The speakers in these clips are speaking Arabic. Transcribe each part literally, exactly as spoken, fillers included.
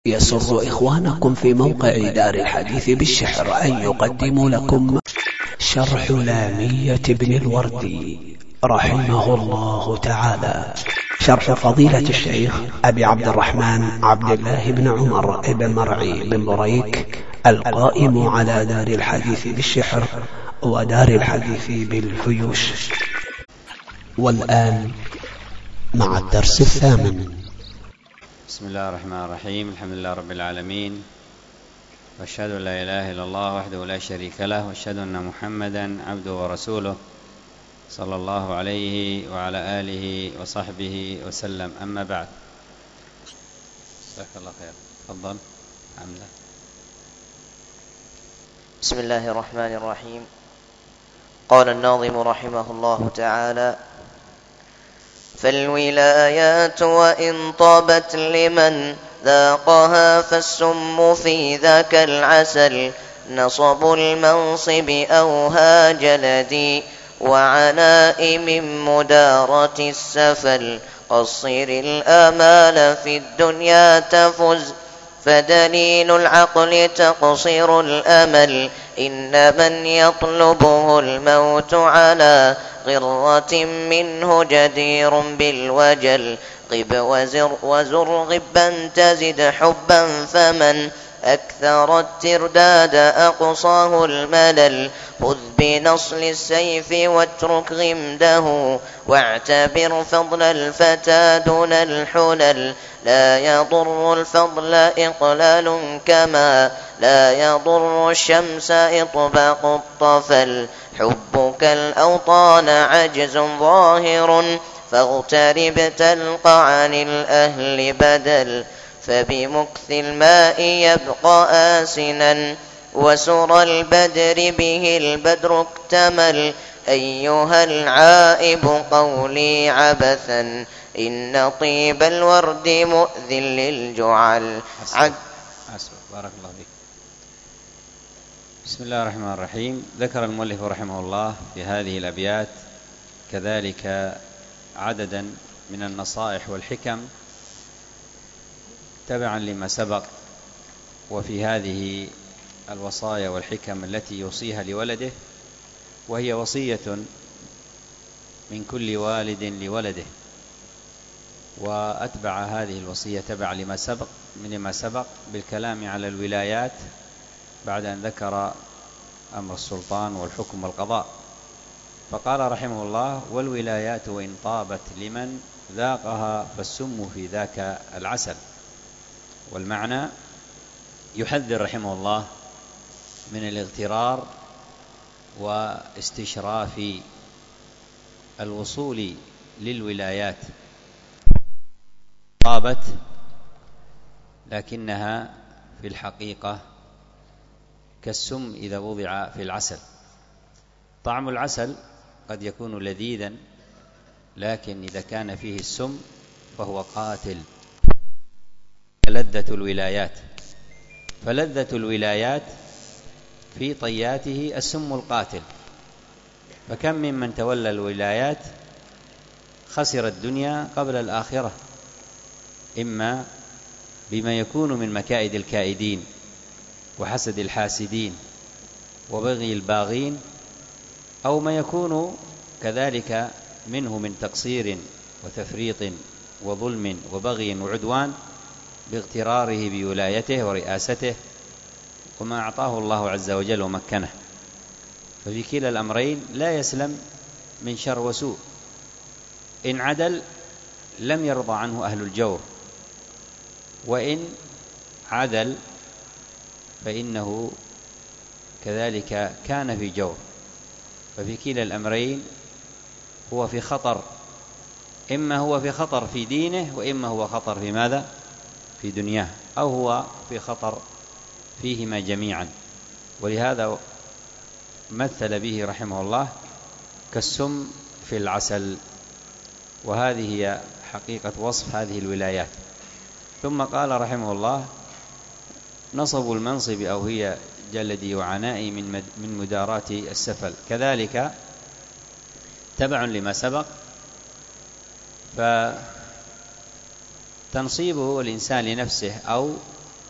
يسر إخوانكم في موقع دار الحديث بالشحر أن يقدموا لكم شرح لامية ابن الوردي رحمه الله تعالى، شرح فضيلة الشيخ أبي عبد الرحمن عبد الله بن عمر بن مرعي بن بريك القائم على دار الحديث بالشحر ودار الحديث بالفيوش. والآن مع الدرس الثامن. بسم الله الرحمن الرحيم. الحمد لله رب العالمين، وأشهد أن لا إله إلا الله وحده لا شريك له، وأشهد أن محمدا عبده ورسوله صلى الله عليه وعلى آله وصحبه وسلم. أما بعد، جزاك الله خير. تفضل حمزة. بسم الله الرحمن الرحيم. قال الناظم رحمه الله تعالى: فالولايات وإن طابت لمن ذاقها فالسم في ذاك العسل، نصب المنصب أوها جلدي وعناء من مدارة السفل، قصر الآمال في الدنيا تفز، فدليل العقل تقصير الأمل، إن من يطلبه الموت على غرة منه جدير بالوجل، غب وزر وزر غبا تزد حبا، فمن أكثر الترداد أقصاه الملل، خذ بنصل السيف واترك غمده، واعتبر فضل الفتى دون الحلل، لا يضر الفضل إقلال كما لا يضر الشمس إطباق الطفل، حبك الأوطان عجز ظاهر، فاغترب تلقى عن الأهل بدل، فبمكث الماء يبقى آسنا، وسر البدر به البدر اكتمل، أيها العائب قولي عبثا، إن طيب الورد مؤذن للجعل. حسب. حسب. بارك الله فيك. بسم الله الرحمن الرحيم. ذكر المؤلف رحمه الله في هذه الأبيات كذلك عددا من النصائح والحكم تبعا لما سبق، وفي هذه الوصايا والحكم التي يوصيها لولده، وهي وصية من كل والد لولده، وأتبع هذه الوصية تبع لما سبق من لما سبق بالكلام على الولايات بعد أن ذكر أمر السلطان والحكم والقضاء، فقال رحمه الله: والولايات وإن طابت لمن ذاقها فالسم في ذاك العسل. والمعنى يحذر رحمه الله من الاغترار واستشراف الوصول للولايات، طابت لكنها في الحقيقة كالسم إذا وضع في العسل. طعم العسل قد يكون لذيذا، لكن إذا كان فيه السم فهو قاتل. لذة الولايات، فلذة الولايات في طياته السم القاتل، فكم ممن تولى الولايات خسر الدنيا قبل الآخرة، إما بما يكون من مكائد الكائدين وحسد الحاسدين وبغي الباغين، أو ما يكون كذلك منه من تقصير وتفريط وظلم وبغي وعدوان باغتراره بولايته ورئاسته وما أعطاه الله عز وجل ومكنه. ففي كلا الأمرين لا يسلم من شر وسوء. إن عدل لم يرضى عنه أهل الجور، وإن عدل فإنه كذلك كان في جور. ففي كلا الأمرين هو في خطر، إما هو في خطر في دينه، وإما هو خطر في ماذا؟ في دنياه، أو هو في خطر فيهما جميعا. ولهذا مثل به رحمه الله كالسم في العسل، وهذه هي حقيقة وصف هذه الولايات. ثم قال رحمه الله: نصب المنصب أو هي جلدي وعنائي من مدارات السفل. كذلك تبع لما سبق، فتنصيبه الإنسان لنفسه أو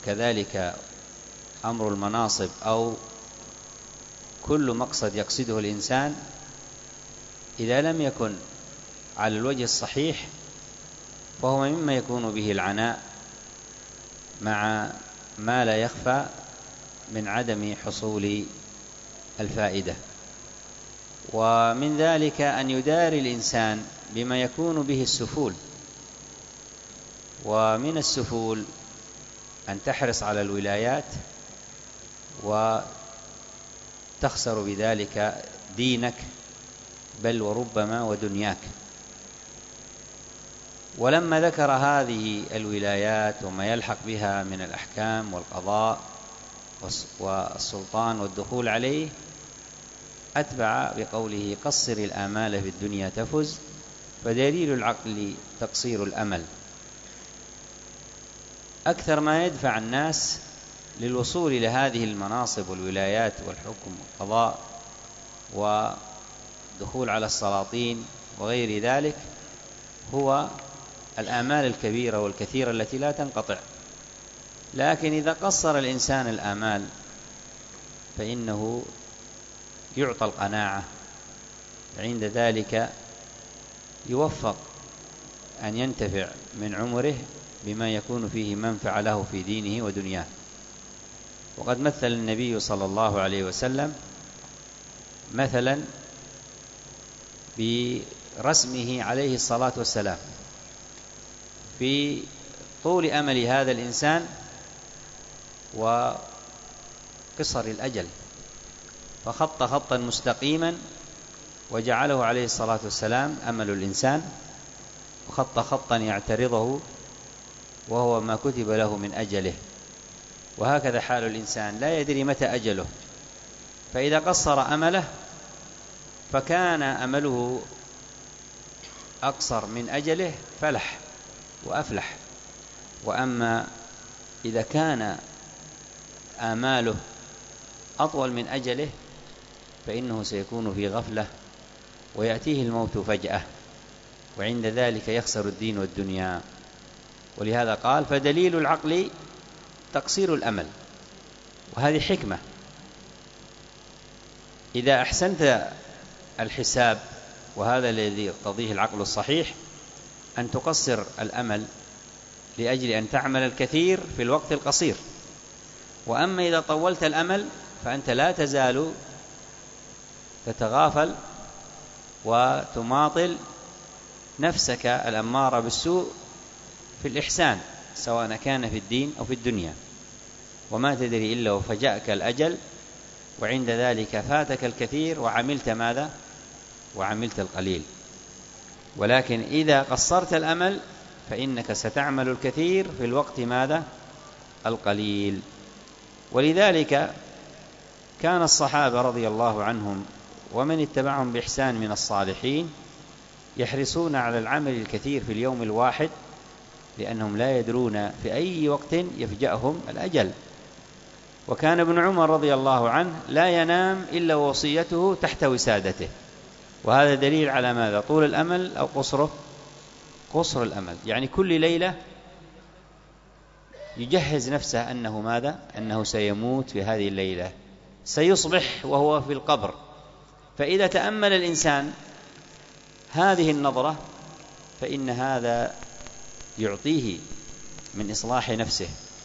كذلك أمر المناصب أو كل مقصد يقصده الإنسان إذا لم يكن على الوجه الصحيح فهو مما يكون به العناء مع ما لا يخفى من عدم حصول الفائدة. ومن ذلك أن يداري الإنسان بما يكون به السفول، ومن السفول أن تحرص على الولايات وتخسر بذلك دينك بل وربما ودنياك. ولما ذكر هذه الولايات وما يلحق بها من الأحكام والقضاء والسلطان والدخول عليه أتبع بقوله قصر الآمال في الدنيا تفز، فدليل العقل تقصير الأمل. أكثر ما يدفع الناس للوصول إلى هذه المناصب والولايات والحكم والقضاء ودخول على السلاطين وغير ذلك هو الآمال الكبيرة والكثيرة التي لا تنقطع. لكن إذا قصر الإنسان الآمال فإنه يعطى القناعة، عند ذلك يوفق أن ينتفع من عمره بما يكون فيه منفعة له في دينه ودنياه. وقد مثل النبي صلى الله عليه وسلم مثلا برسمه عليه الصلاة والسلام في طول أمل هذا الإنسان وقصر الأجل، فخط خطا مستقيما وجعله عليه الصلاة والسلام أمل الإنسان، وخط خطا يعترضه وهو ما كتب له من أجله. وهكذا حال الإنسان لا يدري متى أجله، فإذا قصر أمله فكان أمله أقصر من أجله فلح وأفلح. وأما إذا كان آماله أطول من أجله فإنه سيكون في غفلة ويأتيه الموت فجأة، وعند ذلك يخسر الدين والدنيا. ولهذا قال فدليل العقل تقصير الأمل. وهذه حكمة، إذا أحسنت الحساب، وهذا الذي يقتضيه العقل الصحيح، أن تقصر الأمل لأجل أن تعمل الكثير في الوقت القصير. وأما إذا طولت الأمل فأنت لا تزال تتغافل وتماطل نفسك الأمارة بالسوء في الإحسان، سواء كان في الدين أو في الدنيا، وما تدري إلا وفجأك الأجل، وعند ذلك فاتك الكثير وعملت ماذا؟ وعملت القليل. ولكن إذا قصرت الأمل فإنك ستعمل الكثير في الوقت ماذا؟ القليل. ولذلك كان الصحابة رضي الله عنهم ومن اتبعهم بإحسان من الصالحين يحرصون على العمل الكثير في اليوم الواحد، لأنهم لا يدرون في أي وقت يفجأهم الأجل. وكان ابن عمر رضي الله عنه لا ينام إلا وصيته تحت وسادته، وهذا دليل على ماذا؟ طول الأمل أو قصره؟ قصر الأمل، يعني كل ليلة يجهز نفسه أنه ماذا؟ أنه سيموت في هذه الليلة، سيصبح وهو في القبر. فإذا تأمل الإنسان هذه النظرة فإن هذا يعطيه من إصلاح نفسه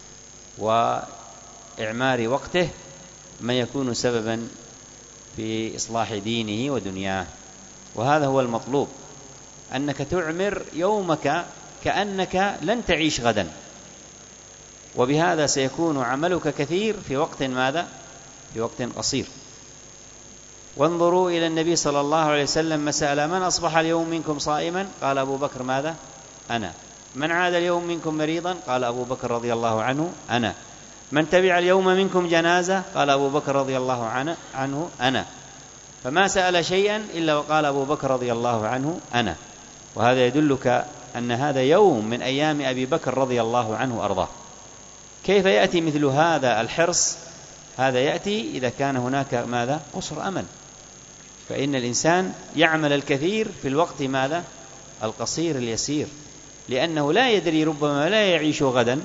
وإعمار وقته ما يكون سببا في إصلاح دينه ودنياه. وهذا هو المطلوب، أنك تعمر يومك كأنك لن تعيش غدا، وبهذا سيكون عملك كثير في وقت ماذا؟ في وقت قصير. وانظروا إلى النبي صلى الله عليه وسلم مسألة: من أصبح اليوم منكم صائما؟ قال أبو بكر ماذا؟ أنا. من عاد اليوم منكم مريضا؟ قال أبو بكر رضي الله عنه أنا. من تبع اليوم منكم جنازة؟ قال أبو بكر رضي الله عنه, عنه أنا. فما سأل شيئا إلا وقال أبو بكر رضي الله عنه أنا. وهذا يدلك أن هذا يوم من أيام أبي بكر رضي الله عنه أرضاه. كيف يأتي مثل هذا الحرص؟ هذا يأتي إذا كان هناك ماذا؟ قصر أمل. فإن الإنسان يعمل الكثير في الوقت ماذا؟ القصير اليسير، لأنه لا يدري، ربما لا يعيش غدا،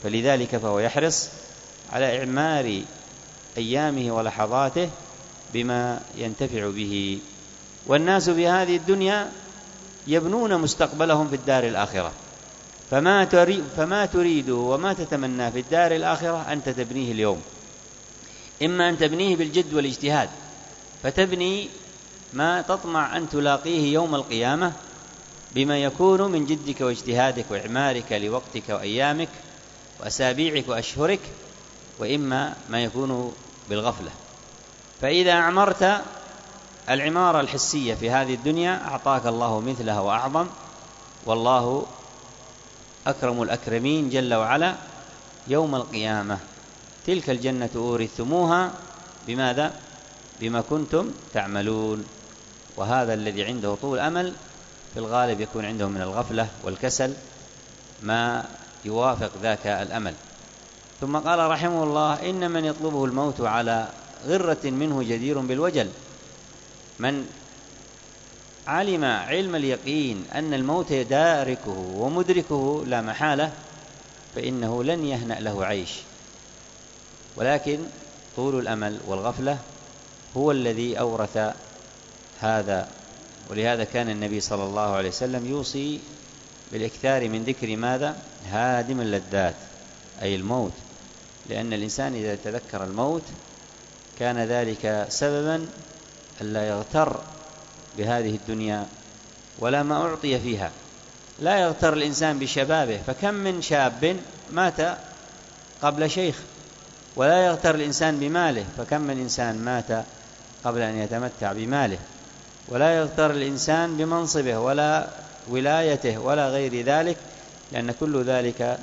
فلذلك فهو يحرص على إعمار أيامه ولحظاته بما ينتفع به. والناس في هذه الدنيا يبنون مستقبلهم في الدار الآخرة، فما تريد, فما تريد وما تتمنى في الدار الآخرة أنت تبنيه اليوم، إما أن تبنيه بالجد والاجتهاد فتبني ما تطمع أن تلاقيه يوم القيامة بما يكون من جدك واجتهادك وإعمارك لوقتك وأيامك وأسابيعك وأشهرك، وإما ما يكون بالغفلة. فإذا أعمرت العمارة الحسية في هذه الدنيا أعطاك الله مثلها وأعظم، والله أكرم الأكرمين جل وعلا يوم القيامة. تلك الجنة أورثتموها بماذا؟ بما كنتم تعملون. وهذا الذي عنده طول أمل في الغالب يكون عنده من الغفلة والكسل ما يوافق ذاك الأمل. ثم قال رحمه الله: إن من يطلبه الموت على غرة منه جدير بالوجل. من علم علم اليقين أن الموت يداركه ومدركه لا محالة فإنه لن يهنأ له عيش، ولكن طول الأمل والغفلة هو الذي أورث هذا. ولهذا كان النبي صلى الله عليه وسلم يوصي بالإكثار من ذكر ماذا؟ هادم اللذات، أي الموت، لأن الإنسان إذا تذكر الموت كان ذلك سببا ألا يغتر بهذه الدنيا ولا ما أعطي فيها. لا يغتر الإنسان بشبابه، فكم من شاب مات قبل شيخ، ولا يغتر الإنسان بماله، فكم من إنسان مات قبل أن يتمتع بماله، ولا يغتر الإنسان بمنصبه ولا ولايته ولا غير ذلك، لأن كل ذلك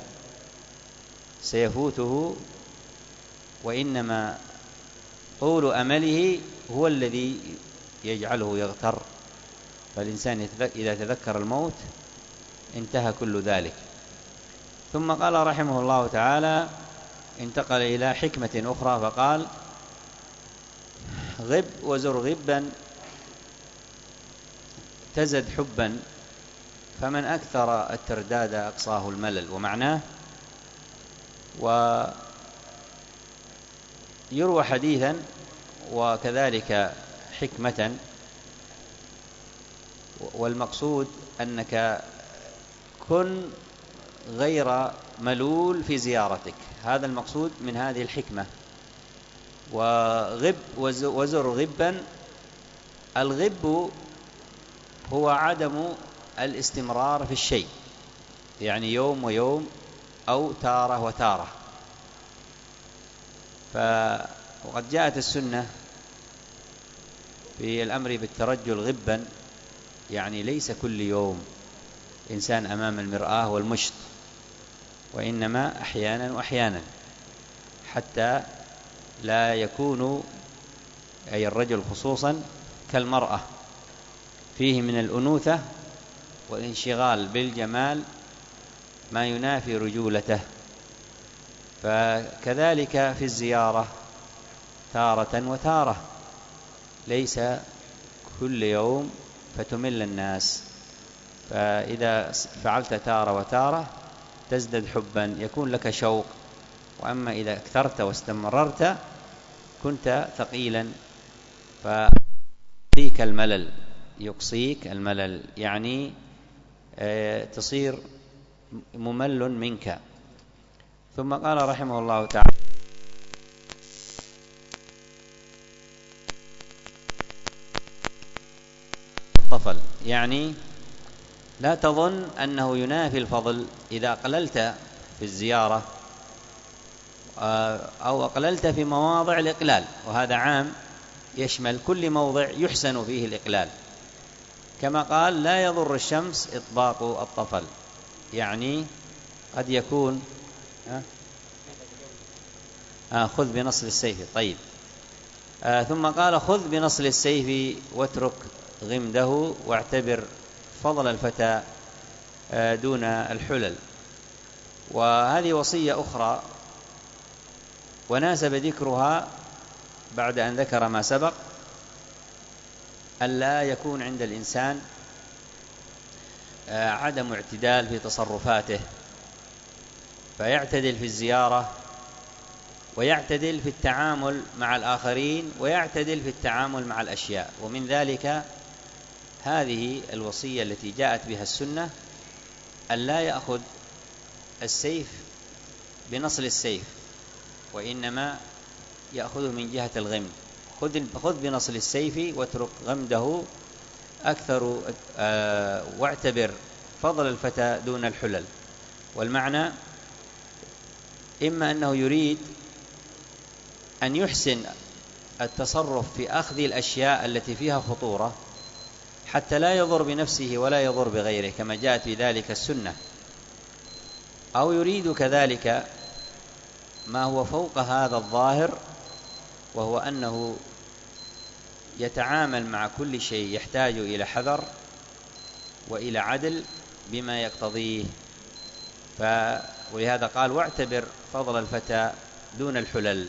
سيفوته، وإنما طول أمله هو الذي يجعله يغتر. فالإنسان إذا تذكر الموت انتهى كل ذلك. ثم قال رحمه الله تعالى، انتقل إلى حكمة أخرى فقال: غب وزر غبا تزد حبا، فمن أكثر الترداد أقصاه الملل. ومعناه: ويروى حديثا وكذلك حكمة، والمقصود أنك كن غير ملول في زيارتك، هذا المقصود من هذه الحكمة. وغب وزر غبا، الغب هو عدم الاستمرار في الشيء، يعني يوم ويوم أو تارة وتارة. وقد جاءت السنة في الأمر بالترجل غبا، يعني ليس كل يوم إنسان أمام المرآة والمشط، وإنما أحيانا وأحيانا، حتى لا يكون أي الرجل خصوصا كالمرأة فيه من الأنوثة والانشغال بالجمال ما ينافي رجولته. فكذلك في الزيارة تارة وتارة، ليس كل يوم فتمل الناس. فإذا فعلت تارة وتارة تزدد حبا، يكون لك شوق. وأما إذا اكثرت واستمررت كنت ثقيلا فيقصيك الملل، يقصيك الملل يعني تصير ممل منك. ثم قال رحمه الله تعالى: الطفل، يعني لا تظن أنه ينافي الفضل إذا أقللت في الزيارة أو أقللت في مواضع الإقلال، وهذا عام يشمل كل موضع يحسن فيه الإقلال. كما قال: لا يضر الشمس إطباق الطفل، يعني قد يكون آه خذ بنصل السيف. طيب. آه ثم قال: خذ بنصل السيف واترك غمده، واعتبر فضل الفتى آه دون الحلل. وهذه وصية أخرى وناسب ذكرها بعد أن ذكر ما سبق، ألا يكون عند الإنسان آه عدم اعتدال في تصرفاته، فيعتدل في الزيارة، ويعتدل في التعامل مع الآخرين، ويعتدل في التعامل مع الأشياء. ومن ذلك هذه الوصية التي جاءت بها السنة أن لا يأخذ السيف بنصل السيف، وإنما يأخذه من جهة الغمد. خذ بنصل السيف واترك غمده أكثر، واعتبر فضل الفتى دون الحلل. والمعنى إما أنه يريد أن يحسن التصرف في أخذ الأشياء التي فيها خطورة حتى لا يضر بنفسه ولا يضر بغيره كما جاءت بذلك السنة، أو يريد كذلك ما هو فوق هذا الظاهر، وهو أنه يتعامل مع كل شيء يحتاج إلى حذر وإلى عدل بما يقتضيه. ولهذا قال واعتبر فضل الفتى دون الحلل.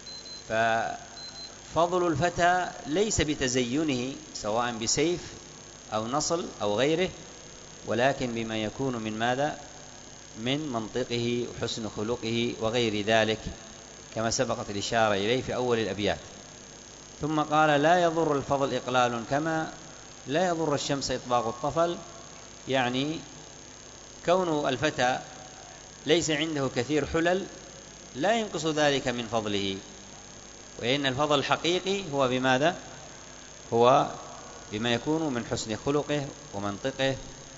ففضل الفتى ليس بتزينه سواء بسيف أو نصل أو غيره، ولكن بما يكون من ماذا؟ من منطقه وحسن خلقه وغير ذلك، كما سبقت الإشارة إليه في أول الأبيات. ثم قال لا يضر الفضل إقلال كما لا يضر الشمس إطباق الطفل، يعني كون الفتى ليس عنده كثير حلل لا ينقص ذلك من فضله، وإن الفضل الحقيقي هو بماذا؟ هو بما يكون من حسن خلقه ومنطقه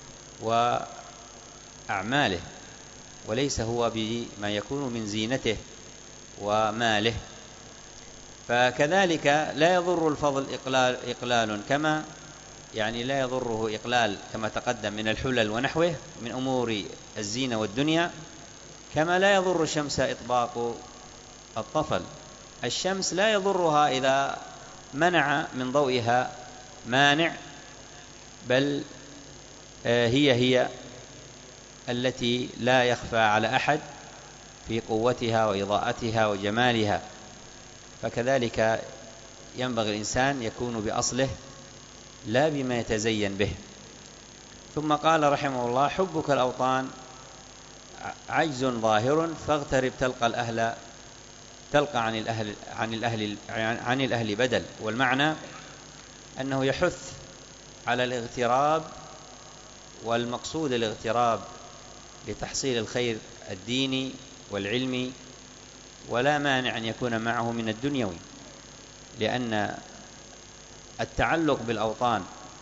وأعماله، وليس هو بما يكون من زينته وماله. فكذلك لا يضر الفضل إقلال, إقلال كما يعني لا يضره إقلال كما تقدم من الحلل ونحوه من أمور الزينة والدنيا، كما لا يضر الشمس إطباق الطفل. الشمس لا يضرها إذا منع من ضوئها مانع، بل هي هي التي لا يخفى على أحد في قوتها وإضاءتها وجمالها. فكذلك ينبغي الإنسان يكون بأصله لا بما يتزين به. ثم قال رحمه الله حبك الأوطان عجز ظاهر فاغترب تلقى الأهل تلقى عن الأهل عن الأهل عن الأهل بدل. والمعنى أنه يحث على الاغتراب، والمقصود الاغتراب لتحصيل الخير الديني والعلمي، ولا مانع أن يكون معه من الدنيوي، لأن التعلق بالأوطان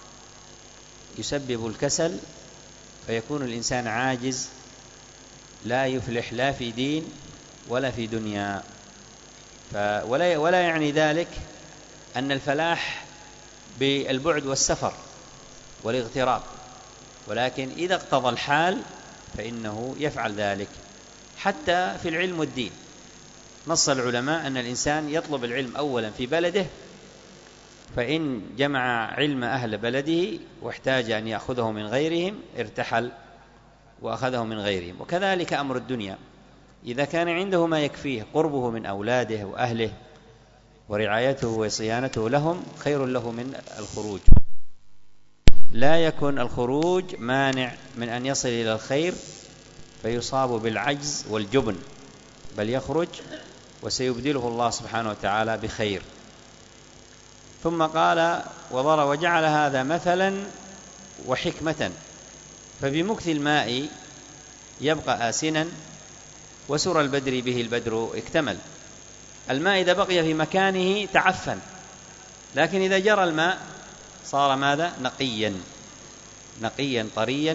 يسبب الكسل، فيكون الإنسان عاجز لا يفلح لا في دين ولا في دنيا. ولا ولا يعني ذلك أن الفلاح بالبعد والسفر والاغتراب، ولكن إذا اقتضى الحال فإنه يفعل ذلك. حتى في العلم والدين نص العلماء أن الإنسان يطلب العلم أولا في بلده، فإن جمع علم أهل بلده واحتاج أن يأخذه من غيرهم ارتحل وأخذه من غيرهم. وكذلك أمر الدنيا، إذا كان عنده ما يكفيه قربه من أولاده وأهله ورعايته وصيانته لهم خير له من الخروج. لا يكن الخروج مانع من أن يصل إلى الخير فيصاب بالعجز والجبن، بل يخرج وسيبدله الله سبحانه وتعالى بخير. ثم قال وضر وجعل هذا مثلا وحكمة، فبمكث الماء يبقى آسنا وسر البدر به البدر اكتمل. الماء إذا بقي في مكانه تعفن، لكن إذا جرى الماء صار ماذا؟ نقيا نقيا طريا.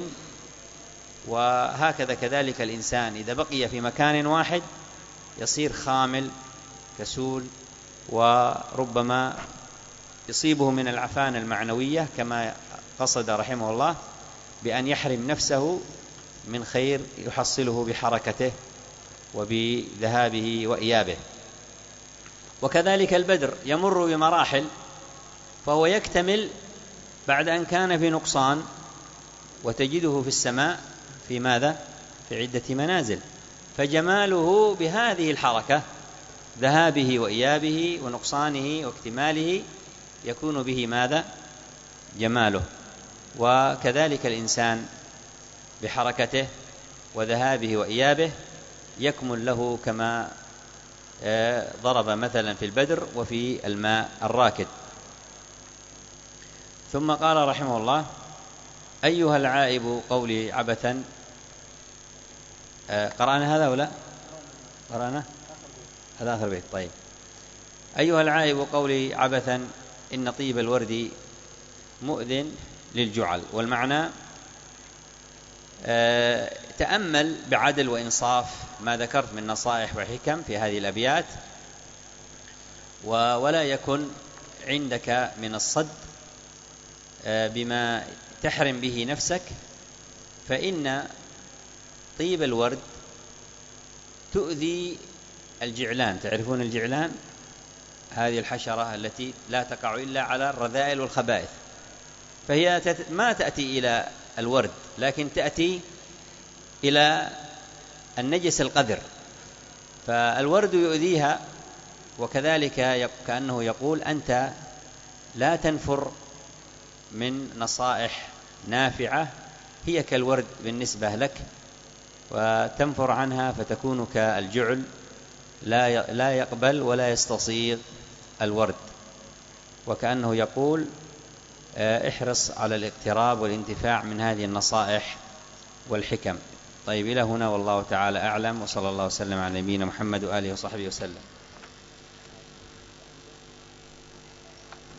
وهكذا كذلك الإنسان إذا بقي في مكان واحد يصير خامل كسول، وربما يصيبه من العفان المعنوية، كما قصد رحمه الله بأن يحرم نفسه من خير يحصله بحركته وبذهابه وإيابه. وكذلك البدر يمر بمراحل، فهو يكتمل بعد أن كان في نقصان، وتجده في السماء في ماذا؟ في عدة منازل. فجماله بهذه الحركة، ذهابه وإيابه ونقصانه واكتماله، يكون به ماذا؟ جماله. وكذلك الإنسان بحركته وذهابه وإيابه يكمل له كما ضرب مثلا في البدر وفي الماء الراكد. ثم قال رحمه الله: أيها العائب قولي عبثا. قرأنا هذا ولا قرأنا هذا آخر بيت. طيب. أيها العائب قولي عبثا إن طيب الورد مؤذن للجعل. والمعنى تأمل بعدل وإنصاف ما ذكرت من نصائح وحكم في هذه الأبيات، ولا يكن عندك من الصد بما تحرم به نفسك، فإن طيب الورد تؤذي الجعلان. تعرفون الجعلان؟ هذه الحشرة التي لا تقع إلا على الرذائل والخبائث، فهي ما تأتي إلى الورد لكن تأتي إلى النجس القذر، فالورد يؤذيها. وكذلك كأنه يقول: أنت لا تنفر من نصائح نافعة هي كالورد بالنسبة لك، وتنفر عنها فتكون كالجعل لا يقبل ولا يستصيغ الورد. وكأنه يقول: احرص على الاقتراب والانتفاع من هذه النصائح والحكم. طيب، إلى هنا والله تعالى أعلم، وصلى الله وسلم على نبينا محمد وآله وصحبه وسلم.